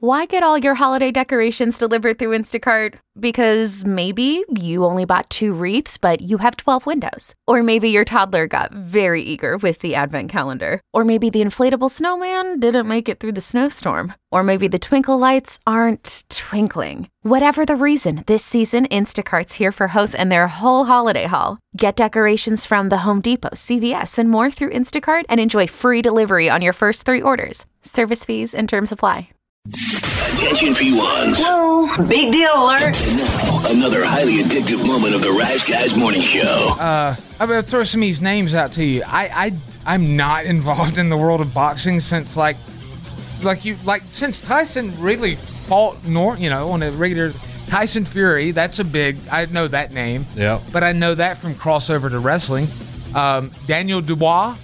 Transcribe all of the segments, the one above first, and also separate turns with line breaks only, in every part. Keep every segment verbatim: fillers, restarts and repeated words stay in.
Why get all your holiday decorations delivered through Instacart? Because maybe you only bought two wreaths, but you have twelve windows. Or maybe your toddler got very eager with the advent calendar. Or maybe the inflatable snowman didn't make it through the snowstorm. Or maybe the twinkle lights aren't twinkling. Whatever the reason, this season, Instacart's here for hosts and their whole holiday haul. Get decorations from the Home Depot, C V S, and more through Instacart and enjoy free delivery on your first three orders. Service fees and terms apply.
Attention P ones.
Whoa, big deal alert.
And now, another highly addictive moment of the Rise Guys Morning Show.
Uh, I'm going to throw some of these names out to you. I, I, I'm not involved in the world of boxing since, like, like you, like, since Tyson really fought, nor, you know, on a regular, Tyson Fury, that's a big, I know that name.
Yeah.
But I know that from crossover to wrestling. Um, Daniel Dubois,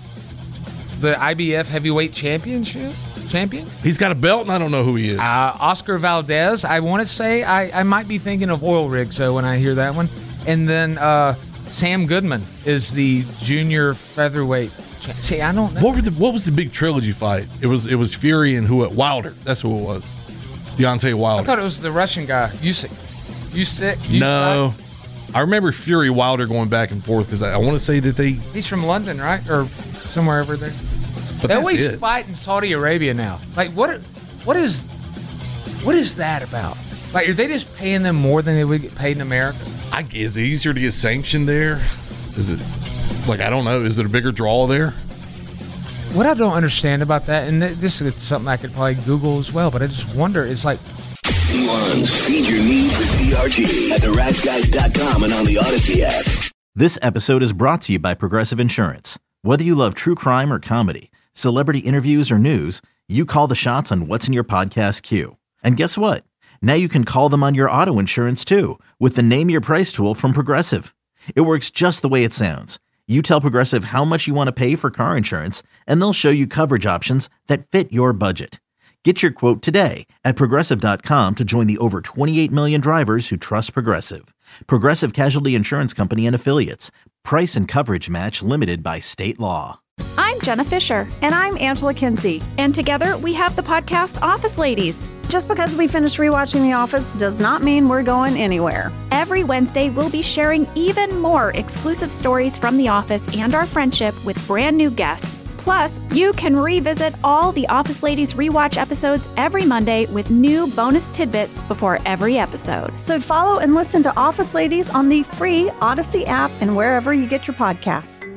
the I B F heavyweight championship. Champion?
He's got a belt, and I don't know who he is.
Uh, Oscar Valdez. I want to say I, I might be thinking of Oil Rig, so when I hear that one. And then uh, Sam Goodman is the junior featherweight. Cha- See, I don't know.
What were the What was the big trilogy fight? It was it was Fury and who? Wilder. That's who it was. Deontay Wilder.
I thought it was the Russian guy, Usyk. Usyk? Usyk?
No. I remember Fury Wilder going back and forth because I, I want to say that they.
He's from London, right? Or somewhere over there.
But
they
that's
always
it.
fight in Saudi Arabia now. Like, what? What is? What is that about? Like, are they just paying them more than they would get paid in America?
I, is it easier to get sanctioned there? Is it like I don't know? Is it a bigger draw there?
What I don't understand about that, and th- this is something I could probably Google as well, but I just wonder. It's like
P ones, feed your need for P R G at the rise guys dot com and on the Odyssey app.
This episode is brought to you by Progressive Insurance. Whether you love true crime or comedy, celebrity interviews or news, you call the shots on what's in your podcast queue. And guess what? Now you can call them on your auto insurance too with the Name Your Price tool from Progressive. It works just the way it sounds. You tell Progressive how much you want to pay for car insurance, and they'll show you coverage options that fit your budget. Get your quote today at Progressive dot com to join the over twenty-eight million drivers who trust Progressive. Progressive Casualty Insurance Company and Affiliates. Price and coverage match limited by state law.
I'm Jenna Fisher.
And I'm Angela Kinsey.
And together we have the podcast Office Ladies.
Just because we finished rewatching The Office does not mean we're going anywhere.
Every Wednesday, we'll be sharing even more exclusive stories from The Office and our friendship with brand new guests. Plus, you can revisit all the Office Ladies rewatch episodes every Monday with new bonus tidbits before every episode.
So follow and listen to Office Ladies on the free Odyssey app and wherever you get your podcasts.